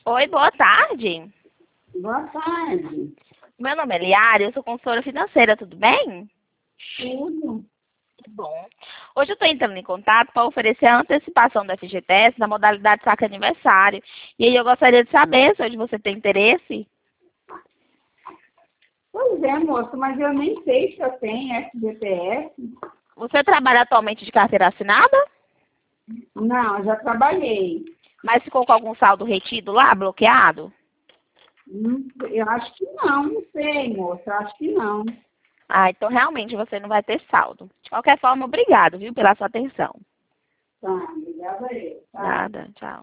Oi, boa tarde. Boa tarde. Meu nome é Liara, eu sou consultora financeira, tudo bem? Tudo. Que bom. Hoje eu estou entrando em contato para oferecer a antecipação do FGTS na modalidade saque aniversário. E aí eu gostaria de saber se hoje você tem interesse. Pois é, moço, mas eu nem sei se eu tenho FGTS. Você trabalha atualmente de carteira assinada? Não, eu já trabalhei. Mas ficou com algum saldo retido lá, bloqueado? Eu acho que não sei, moço, eu acho que não. Ah, então realmente você não vai ter saldo. De qualquer forma, obrigado, viu, pela sua atenção. Tá, obrigada aí. Tá. Nada, tchau.